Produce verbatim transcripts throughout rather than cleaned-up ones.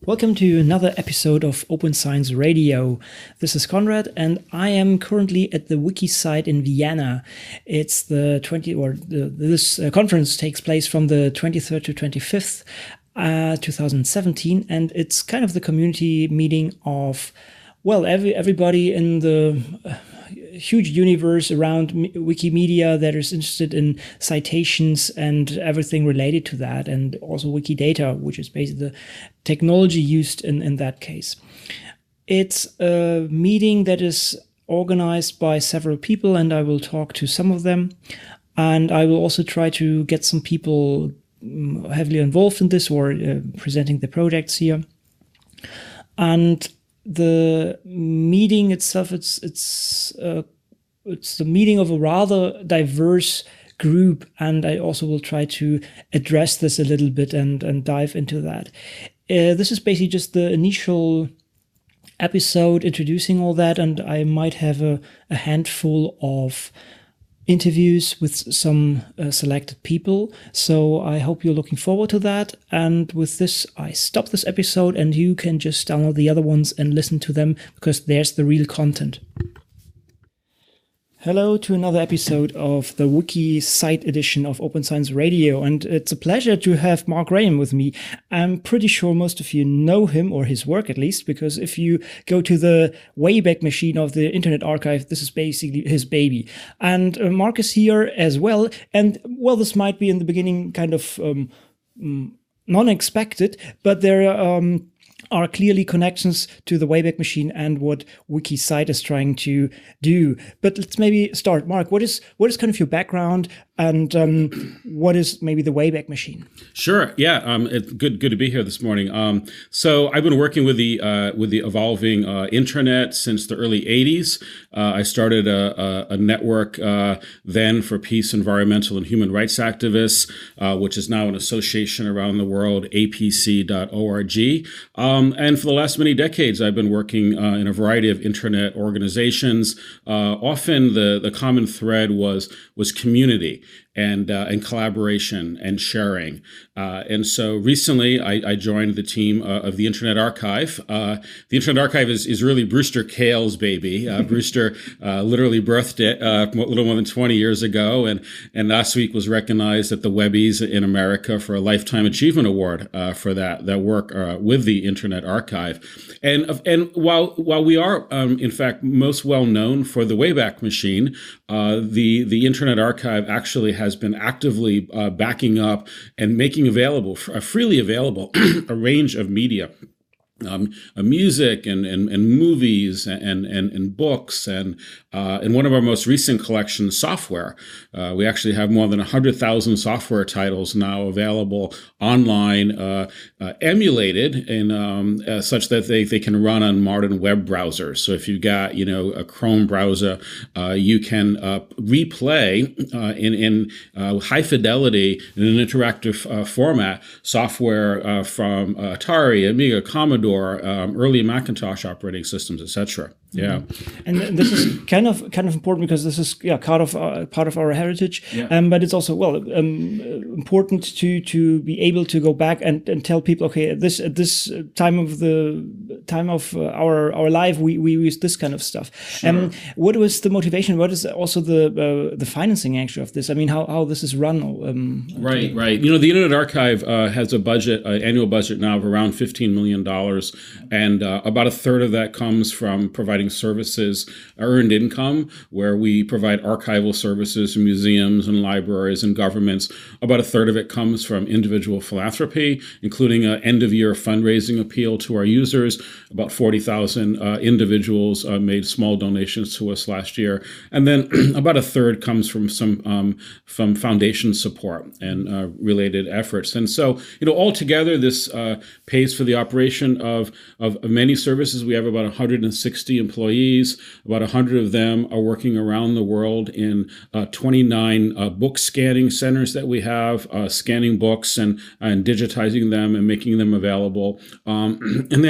Welcome to another episode of Open Science Radio. This is Konrad, and I am currently at the Wiki site in Vienna. It's the twenty or the, this uh, conference takes place from the twenty-third to twenty-fifth, uh, twenty seventeen, and it's kind of the community meeting of, well, every everybody in the uh, huge universe around Wikimedia that is interested in citations and everything related to that, and also Wikidata, which is basically the technology used in, in that case. It's a meeting that is organized by several people, and I will talk to some of them. And I will also try to get some people heavily involved in this or uh, presenting the projects here. And the meeting itself, it's it's uh, it's the meeting of a rather diverse group, and I also will try to address this a little bit and and dive into that. Uh, this is basically just the initial episode introducing all that, and I might have a, a handful of interviews with some uh, selected people. So I hope you're looking forward to that. And with this, I stop this episode, and you can just download the other ones and listen to them, because there's the real content. Hello to another episode of the Wiki site edition of Open Science Radio, and it's a pleasure to have Mark Graham with me. I'm pretty sure most of you know him, or his work at least, because if you go to the Wayback Machine of the Internet Archive, this is basically his baby. And uh, Mark is here as well, and well, this might be in the beginning kind of um, non-expected, but there are um, are clearly connections to the Wayback Machine and what WikiCite is trying to do. But let's maybe start. Mark, what is what is kind of your background, and um, what is maybe the Wayback Machine? Sure. Yeah. Um, it's good. Good to be here this morning. Um, so I've been working with the uh, with the evolving uh, internet since the early eighties. Uh, I started a, a, a network uh, then for peace, environmental, and human rights activists, uh, which is now an association around the world, A P C dot org. Um, and for the last many decades, I've been working uh, in a variety of internet organizations. Uh, often the, the common thread was was community and uh, and collaboration and sharing. Uh, and so recently I, I joined the team uh, of the Internet Archive. Uh, the Internet Archive is, is really Brewster Kahl's baby. Uh, Brewster uh, literally birthed it uh, a little more than twenty years ago, and, and last week was recognized at the Webbies in America for a Lifetime Achievement Award uh, for that, that work uh, with the Internet Archive. And, and while, while we are, um, in fact, most well known for the Wayback Machine, uh, the, the Internet Archive actually has been actively uh, backing up and making available, uh, freely available, a range of media. Um, uh, music and, and, and movies and, and, and books and uh, in one of our most recent collections, software. Uh, we actually have more than one hundred thousand software titles now available online, uh, uh, emulated in um, uh, such that they, they can run on modern web browsers. So if you've got, you know, a Chrome browser, uh, you can uh, replay uh, in, in uh, high fidelity in an interactive uh, format software uh, from uh, Atari, Amiga, Commodore, Um, early Macintosh operating systems, et cetera. Yeah, and this is kind of kind of important because this is yeah part of uh, part of our heritage. Yeah. Um, but it's also well um, important to to be able to go back and, and tell people, okay, at this at this time of the time of uh, our our life, we we use this kind of stuff. Sure. Um, what was the motivation? What is also the uh, the financing actually of this? I mean, how how this is run? Um, right, today? right. You know, the Internet Archive uh, has a budget, uh, annual budget now of around fifteen million dollars, and uh, about a third of that comes from providing services, earned income, where we provide archival services to museums and libraries and governments. About a third of it comes from individual philanthropy, including an end-of-year fundraising appeal to our users. About forty thousand uh, individuals uh, made small donations to us last year. And then about a third comes from some um, from foundation support and uh, related efforts. And so, you know, altogether, this uh, pays for the operation of, of, of many services. We have about one hundred sixty employees. About one hundred of them are working around the world in uh, twenty-nine uh, book scanning centers that we have, uh, scanning books and, and digitizing them and making them available. Um, and then in our headquarters,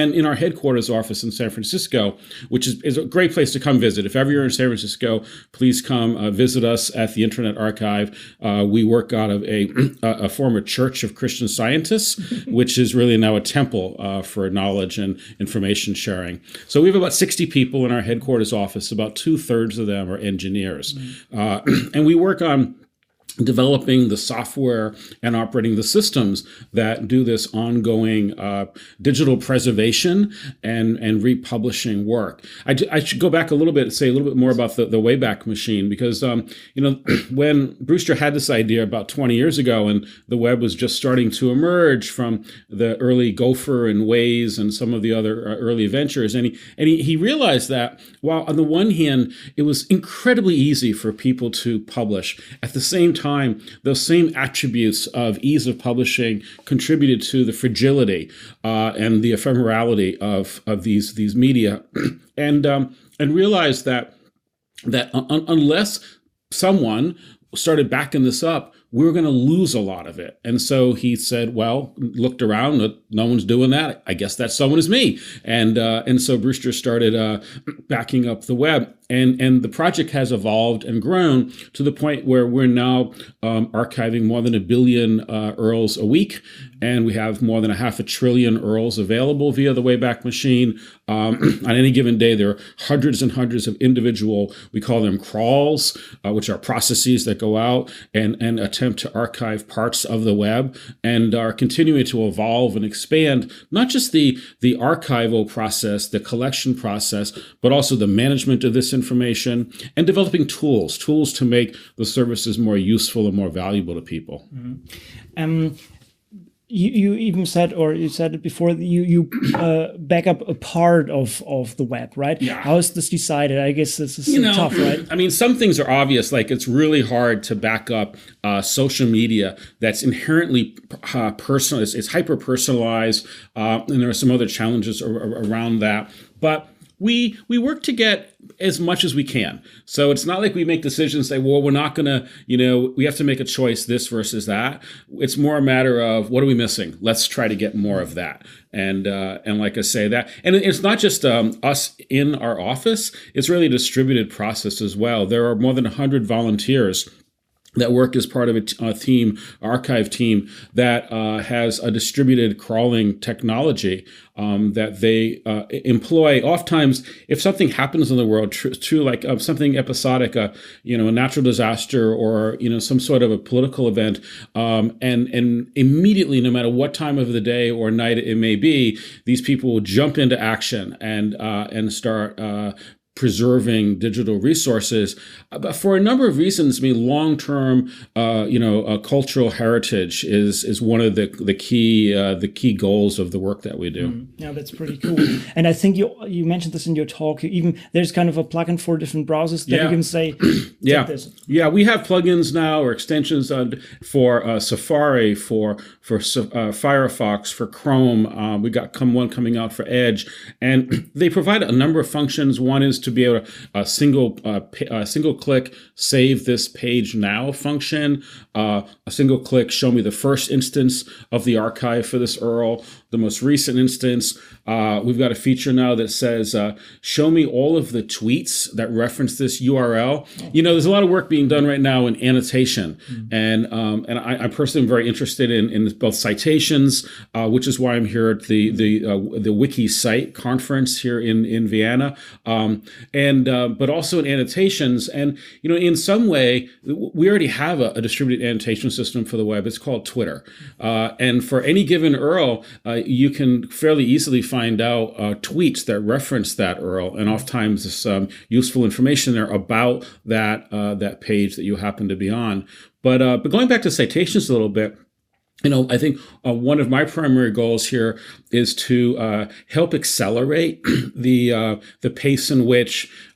headquarters office in San Francisco, which is, is a great place to come visit. If ever you're in San Francisco, please come uh, visit us at the Internet Archive. Uh, we work out of a, a former Church of Christian Scientists, which is really now a temple uh, for knowledge and information sharing. So we have about sixty people in our headquarters office. About two thirds of them are engineers. Mm-hmm. Uh, and we work on developing the software and operating the systems that do this ongoing uh, digital preservation and, and republishing work. I, I should go back a little bit and say a little bit more about the, the Wayback Machine, because um, you know, when Brewster had this idea about twenty years ago, and the web was just starting to emerge from the early Gopher and Waze and some of the other early ventures, and he and he, he realized that while on the one hand it was incredibly easy for people to publish, at the same time time, those same attributes of ease of publishing contributed to the fragility uh, and the ephemerality of, of these, these media, and um, and realized that that un- unless someone started backing this up, we were going to lose a lot of it. And so he said, well, looked around, no one's doing that. I guess that someone is me. And uh, and so Brewster started uh, backing up the web. And, and the project has evolved and grown to the point where we're now um, archiving more than a billion uh, U R Ls a week. And we have more than a half a trillion U R Ls available via the Wayback Machine. Um, on any given day, there are hundreds and hundreds of individual, we call them crawls, uh, which are processes that go out and, and attempt to archive parts of the web, and are continuing to evolve and expand, not just the, the archival process, the collection process, but also the management of this information and developing tools, tools to make the services more useful and more valuable to people. Mm-hmm. Um, You, you even said, or you said it before, you you uh, back up a part of, of the web, right? Yeah. How is this decided? I guess this is you know, tough, right? I mean, some things are obvious. Like, it's really hard to back up uh, social media that's inherently uh, personal. It's, it's hyper personalized, uh, and there are some other challenges ar- ar- around that. But we we work to get as much as we can. So it's not like we make decisions, say, well, we're not going to, you know, we have to make a choice, this versus that. It's more a matter of, what are we missing? Let's try to get more of that. And uh, and like I say, that, and it's not just um, us in our office, it's really a distributed process as well. There are more than one hundred volunteers that work as part of a, t- a team, archive team, that uh, has a distributed crawling technology um, that they uh, employ. Oftentimes, if something happens in the world, true, true like uh, something episodic, uh, you know, a natural disaster, or you know, some sort of a political event, um, and and immediately, no matter what time of the day or night it may be, these people will jump into action and uh, and start Uh, preserving digital resources, but for a number of reasons. I mean, long-term, uh, you know, uh, cultural heritage is is one of the the key uh, the key goals of the work that we do. Mm, yeah, that's pretty cool. And I think you you mentioned this in your talk. You even there's kind of a plugin for different browsers that yeah. you can say, yeah, this. yeah. We have plugins now or extensions uh, for uh, Safari, for for uh, Firefox, for Chrome. Uh, we got come one coming out for Edge, and they provide a number of functions. One is to be able to a single uh, p- a single click save this page now function, uh, a single click show me the first instance of the archive for this U R L, the most recent instance. Uh, we've got a feature now that says uh, show me all of the tweets that reference this U R L. Oh. You know, there's a lot of work being done right now in annotation, mm-hmm. and um, and I, I personally am very interested in, in both citations, uh, which is why I'm here at the the uh, the WikiCite conference here in in Vienna. Um, And uh, but also in annotations, and you know, in some way, we already have a, a distributed annotation system for the web. It's called Twitter, uh, and for any given U R L, uh, you can fairly easily find out uh, tweets that reference that U R L, and oftentimes there's some useful information there about that uh, that page that you happen to be on. But uh, but going back to citations a little bit. You know, I think uh, one of my primary goals here is to uh, help accelerate the uh, the pace in which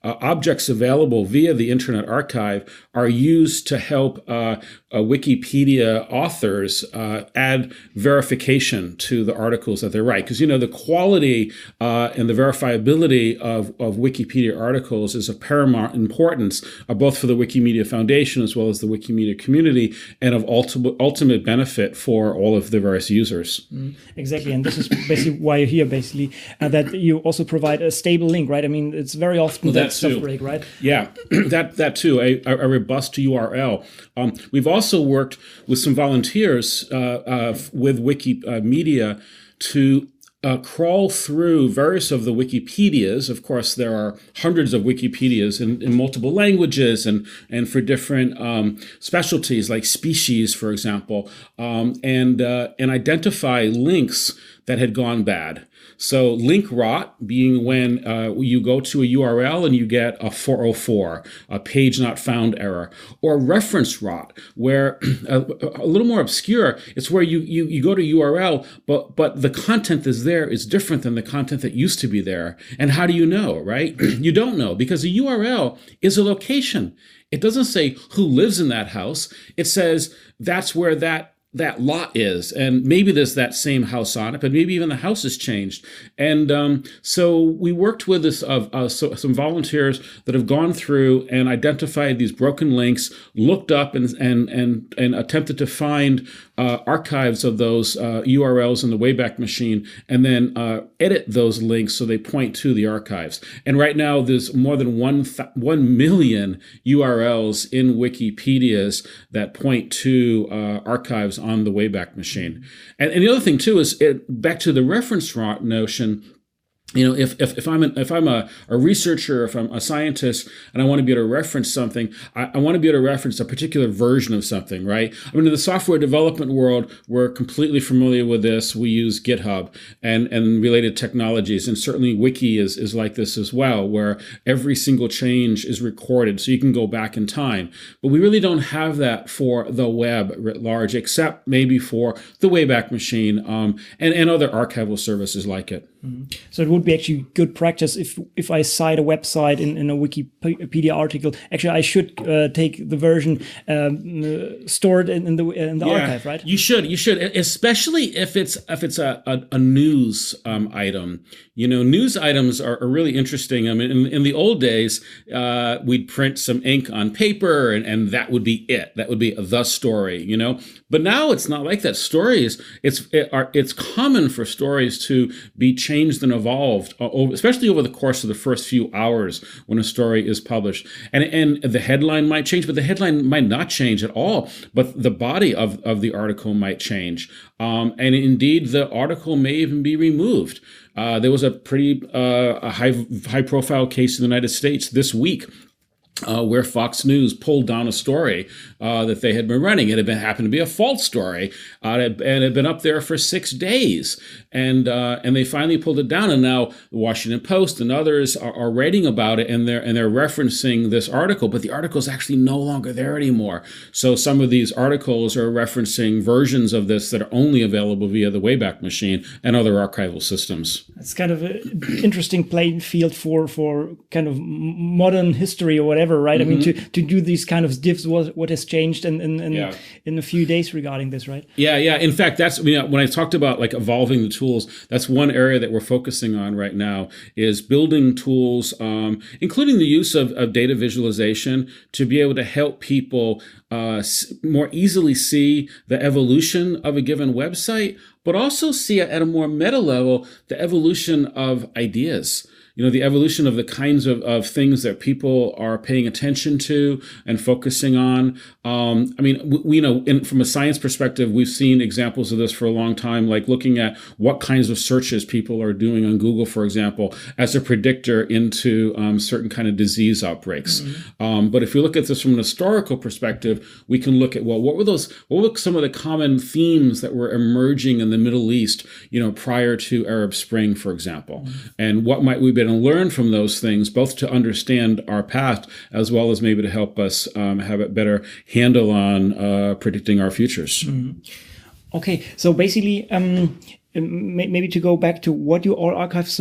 uh, objects available via the Internet Archive are used to help uh, uh, Wikipedia authors uh, add verification to the articles that they write. Because, you know, the quality uh, and the verifiability of, of Wikipedia articles is of paramount importance, uh, both for the Wikimedia Foundation as well as the Wikimedia community, and of ultimate, ultimate benefit for all of the various users. Mm, exactly. And this is basically why you're here, basically, uh, that you also provide a stable link, right? I mean, it's very often well, that, that stuff break, right? Yeah, that that too, a, a robust U R L. Um, we've also worked with some volunteers uh, uh, with Wikimedia to Uh, crawl through various of the Wikipedias. Of course, there are hundreds of Wikipedias in, in multiple languages and, and for different um, specialties like species, for example, um, and, uh, and identify links that had gone bad. So link rot being when uh, you go to a U R L and you get a four oh four, a page not found error, or reference rot, where a, a little more obscure, it's where you, you, you go to U R L, but, but the content is there is different than the content that used to be there. And how do you know, right? You don't know, because a U R L is a location. It doesn't say who lives in that house. It says that's where that that lot is, and maybe there's that same house on it, but maybe even the house has changed. And um, so we worked with this, uh, uh, so, some volunteers that have gone through and identified these broken links, looked up and and and, and attempted to find uh, archives of those uh, U R Ls in the Wayback Machine, and then uh, edit those links so they point to the archives. And right now, there's more than one th- one million U R Ls in Wikipedias that point to uh, archives on the Wayback Machine. And, and the other thing too is it, back to the reference rot notion. You know, if if, if I'm an, if I'm a, a researcher, if I'm a scientist, and I want to be able to reference something, I, I want to be able to reference a particular version of something, right? I mean, in the software development world, we're completely familiar with this. We use GitHub and, and related technologies, and certainly Wiki is, is like this as well, where every single change is recorded, so you can go back in time. But we really don't have that for the web writ large, except maybe for the Wayback Machine um, and, and other archival services like it. Mm-hmm. So it would be actually good practice if if I cite a website in, in a Wikipedia article. Actually, I should uh, take the version um, uh, stored in, in the in the yeah, archive, right? You should, you should, especially if it's if it's a a, a news um, item. You know, news items are, are really interesting. I mean, in, in the old days, uh, we'd print some ink on paper, and, and that would be it. That would be the story. You know, but now it's not like that. Stories, it's it are, it's common for stories to be changed and evolved, especially over the course of the first few hours when a story is published. And and the headline might change, but the headline might not change at all. But the body of, of the article might change. Um, and indeed, the article may even be removed. Uh, there was a pretty uh, a high high profile case in the United States this week Uh, where Fox News pulled down a story uh, that they had been running. It had been happened to be a false story, uh, and it had been up there for six days, and uh, and they finally pulled it down. And now the Washington Post and others are, are writing about it, and they're and they're referencing this article, but the article is actually no longer there anymore. So some of these articles are referencing versions of this that are only available via the Wayback Machine and other archival systems. It's kind of an interesting playing field for for kind of modern history or whatever. Right, mm-hmm. I mean, to, to do these kind of diffs, what what has changed in in, in, yeah. in a few days regarding this, right? Yeah, yeah. In fact, that's you know, when I talked about like evolving the tools. That's one area that we're focusing on right now is building tools, um, including the use of, of data visualization to be able to help people uh, more easily see the evolution of a given website, but also see at a more meta level the evolution of ideas. You know, the evolution of the kinds of, of things that people are paying attention to and focusing on. Um, I mean, we, we know in, from a science perspective, we've seen examples of this for a long time, like looking at what kinds of searches people are doing on Google, for example, as a predictor into um, certain kind of disease outbreaks. Mm-hmm. Um, but if we look at this from an historical perspective, we can look at, well, what were those, what were some of the common themes that were emerging in the Middle East, you know, prior to Arab Spring, for example, mm-hmm. and what might we be and learn from those things, both to understand our past as well as maybe to help us um, have a better handle on uh, predicting our futures. Mm-hmm. Okay, so basically, um, maybe to go back to what you all archive. So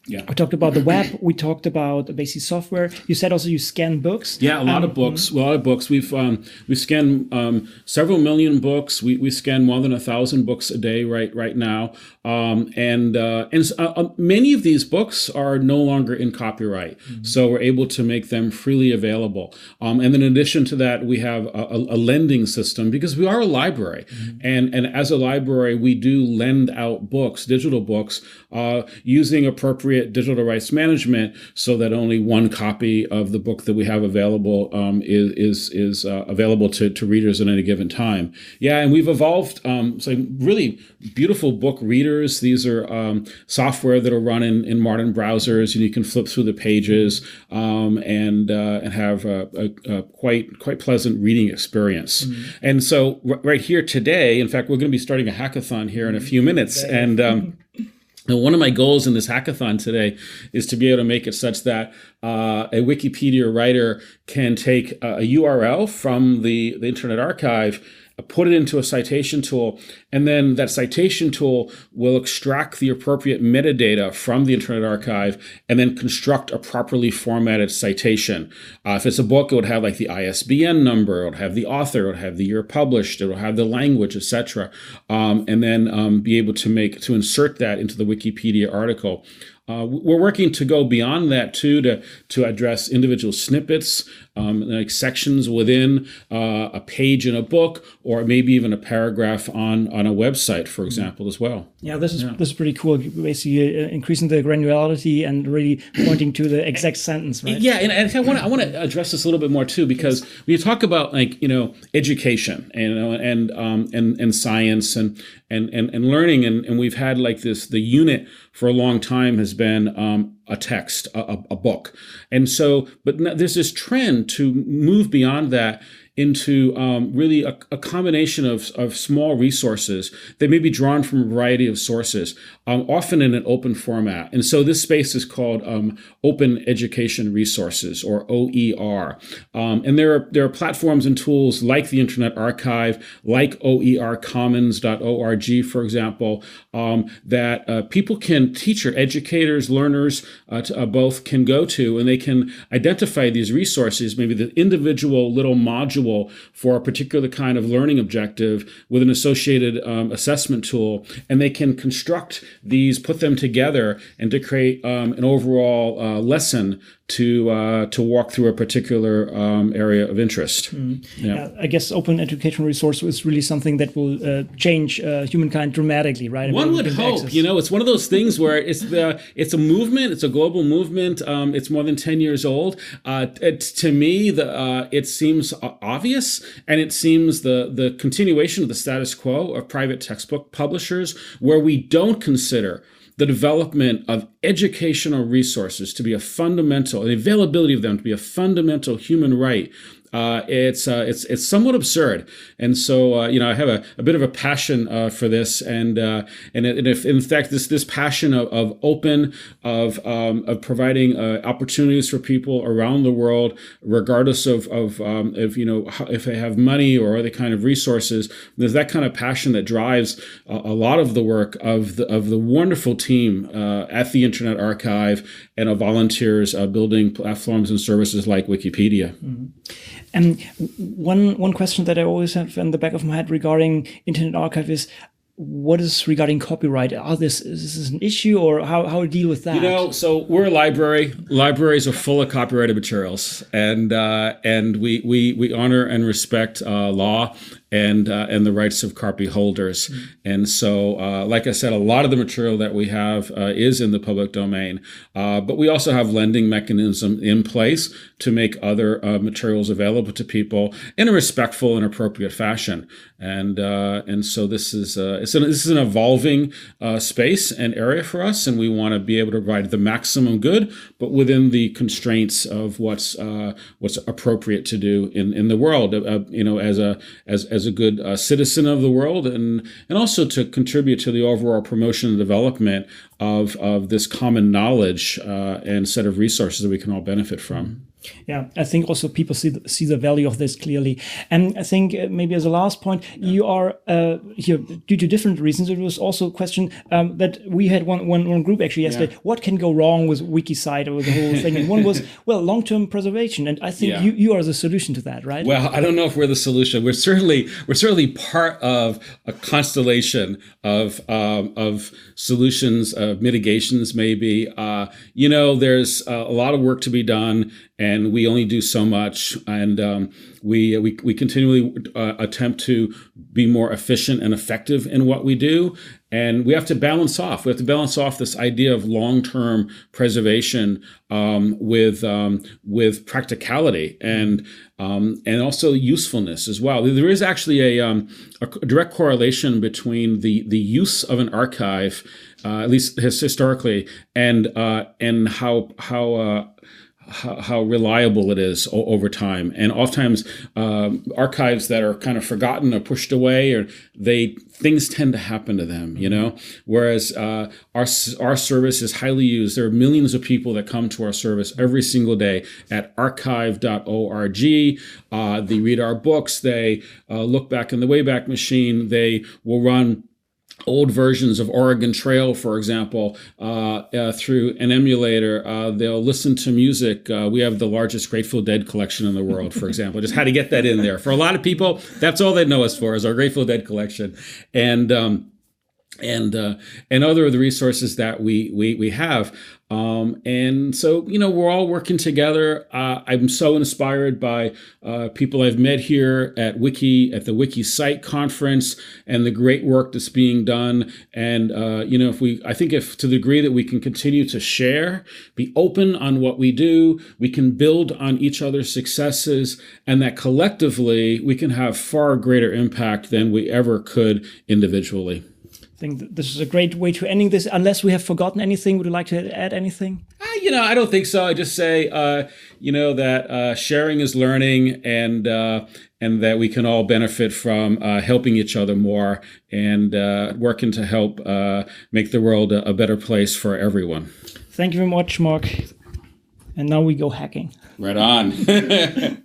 Yeah. We talked about the web. We talked about basic software. You said also you scan books. Yeah, a lot um, of books. A lot of books. We've um, we scan um, several million books. We, we scan more than a thousand books a day right right now. Um, and uh, and uh, many of these books are no longer in copyright, mm-hmm. so we're able to make them freely available. Um, and then in addition to that, we have a, a lending system because we are a library, mm-hmm. and and as a library, we do lend out books, digital books, uh, using appropriate digital rights management, so that only one copy of the book that we have available um, is is, is uh, available to, to readers at any given time. Yeah, and we've evolved um, some really beautiful book readers. These are um, software that are run in, in modern browsers, and you can flip through the pages um, and uh, and have a, a, a quite quite pleasant reading experience. Mm-hmm. And so r- right here today, in fact, we're going to be starting a hackathon here in a few minutes, and um, And one of my goals in this hackathon today is to be able to make it such that uh, a Wikipedia writer can take a, a U R L from the, the Internet Archive, put it into a citation tool, and then that citation tool will extract the appropriate metadata from the Internet Archive and then construct a properly formatted citation. Uh, if it's a book, it would have like the I S B N number, it would have the author, it would have the year published, it will have the language, et cetera, um, and then um, be able to make to insert that into the Wikipedia article. Uh, we're working to go beyond that too, to to address individual snippets, um, like sections within uh, a page in a book, or maybe even a paragraph on, on a website, for example, as well. Yeah, this is yeah. this is pretty cool. Basically, uh, increasing the granularity and really pointing to the exact sentence, right? Yeah, and, and I want to I want to address this a little bit more too, because yes. when you talk about like you know education and and um, and and science and and and, and learning, and, and we've had like this the unit for a long time has been um, a text, a, a book. And so, but there's this trend to move beyond that into um, really a, a combination of, of small resources that may be drawn from a variety of sources, um, often in an open format. And so this space is called um, Open Education Resources, or O E R. Um, and there are there are platforms and tools like the Internet Archive, like O E R commons dot org, for example, um, that uh, people can, teacher, educators, learners, uh, to, uh, both can go to, and they can identify these resources, maybe the individual little module for a particular kind of learning objective with an associated um, assessment tool, and they can construct these, put them together, and to create um, an overall uh, lesson to uh, to walk through a particular um, area of interest. Mm. Yeah. Uh, I guess open educational resource is really something that will uh, change uh, humankind dramatically, right? One would hope. Access. You know, it's one of those things where it's the it's a movement. It's a global movement. Um, it's more than ten years old. Uh, it, to me, the uh, it seems obvious, and it seems the the continuation of the status quo of private textbook publishers, where we don't consider the development of educational resources to be a fundamental, the availability of them to be a fundamental human right. Uh, it's uh, it's it's somewhat absurd, and so uh, you know I have a, a bit of a passion uh, for this, and uh, and, and if in fact this this passion of, of open of um, of providing uh, opportunities for people around the world, regardless of of um, if you know if they have money or other kind of resources, there's that kind of passion that drives a, a lot of the work of the of the wonderful team uh, at the Internet Archive and of volunteers uh, building platforms and services like Wikipedia. Mm-hmm. And one one question that I always have in the back of my head regarding Internet Archive is, what is regarding copyright? Are this is this an issue, or how how to deal with that? You know, so we're a library. Libraries are full of copyrighted materials, and uh, and we we we honor and respect uh, law and uh, and the rights of copy holders. Mm-hmm. And so, uh, like I said, a lot of the material that we have uh, is in the public domain, uh, but we also have lending mechanism in place to make other uh, materials available to people in a respectful and appropriate fashion. And uh, and so this is uh, it's an, this is an evolving uh, space and area for us, and we want to be able to provide the maximum good, but within the constraints of what's uh, what's appropriate to do in, in the world. Uh, you know, as a as as a good uh, citizen of the world, and and also to contribute to the overall promotion and development of of this common knowledge uh, and set of resources that we can all benefit from. Yeah, I think also people see the, see the value of this clearly. And I think uh, maybe as a last point, yeah. you are uh, here due to different reasons. It was also a question um, that we had one, one, one group actually yesterday. Yeah. What can go wrong with Wikisite or the whole thing? And one was, well, long-term preservation. And I think yeah. you, you are the solution to that, right? Well, I don't know if we're the solution. We're certainly we're certainly part of a constellation of um, of solutions, of mitigations, maybe. Uh, you know, there's a lot of work to be done. And we only do so much, and um, we we we continually uh, attempt to be more efficient and effective in what we do. And we have to balance off. We have to balance off this idea of long-term preservation um, with um, with practicality and um, and also usefulness as well. There is actually a, um, a direct correlation between the the use of an archive, uh, at least historically, and uh, and how how uh, How, how reliable it is o- over time. And oftentimes um, archives that are kind of forgotten or pushed away, or they things tend to happen to them, you know, whereas uh, our our service is highly used. There are millions of people that come to our service every single day at archive dot org. Uh, they read our books. They uh, look back in the Wayback Machine. They will run old versions of Oregon Trail, for example, uh, uh, through an emulator. Uh, they'll listen to music. Uh, we have the largest Grateful Dead collection in the world, for example. Just had to get that in there. For a lot of people, that's all they know us for, is our Grateful Dead collection. And um, and uh, and other of the resources that we we we have. Um, and so, you know, we're all working together. Uh, I'm so inspired by uh, people I've met here at Wiki, at the Wikisite conference, and the great work that's being done. And, uh, you know, if we, I think if to the degree that we can continue to share, be open on what we do, we can build on each other's successes, and that collectively we can have far greater impact than we ever could individually. I think that this is a great way to ending this. Unless we have forgotten anything, would you like to add anything? Uh, you know, I don't think so. I just say, uh, you know, that uh, sharing is learning, and uh, and that we can all benefit from uh, helping each other more, and uh, working to help uh, make the world a, a better place for everyone. Thank you very much, Mark. And now we go hacking. Right on.